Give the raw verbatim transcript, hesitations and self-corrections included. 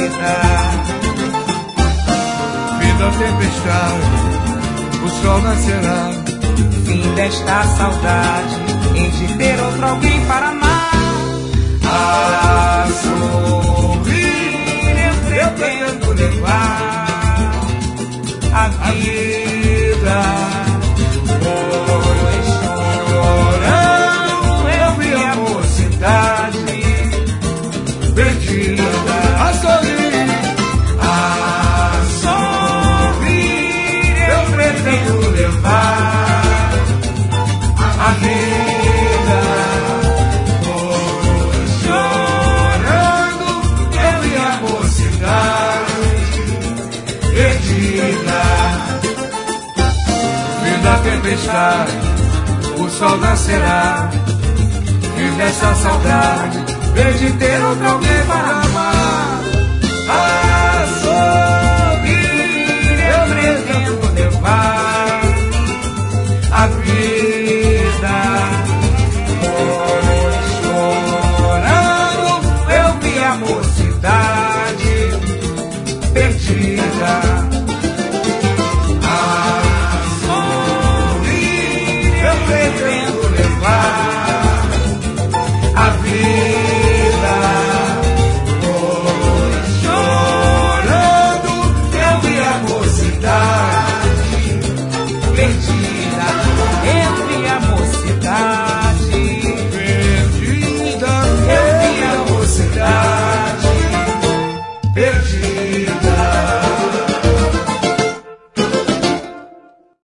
Fim da tempestade, o sol nascerá. Fim desta saudade, em de ter outro alguém para amar. A sorrir eu pretendo levar a vida. Pois chorando eu vi a mocidade perdida. A sorrir, A sorrir eu pretendo levar a vida. Pois chorando eu vi a mocidade perdida. Fim da tempestade, o sol nascerá. Fim dessa saudade, vez de ter outro alguém para amar. A sorrir eu pretendo levar a vida. Pois chorando eu vi a mocidade perdida. A sorrir eu pretendo